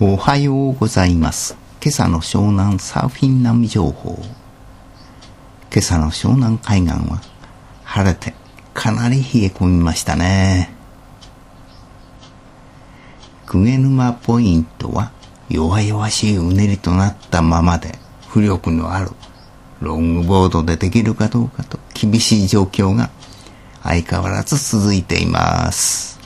おはようございます。今朝の湘南サーフィン波情報。今朝の湘南海岸は晴れてかなり冷え込みましたね。鵠沼ポイントは弱々しいうねりとなったままで、浮力のあるロングボードでできるかどうかと厳しい状況が相変わらず続いています。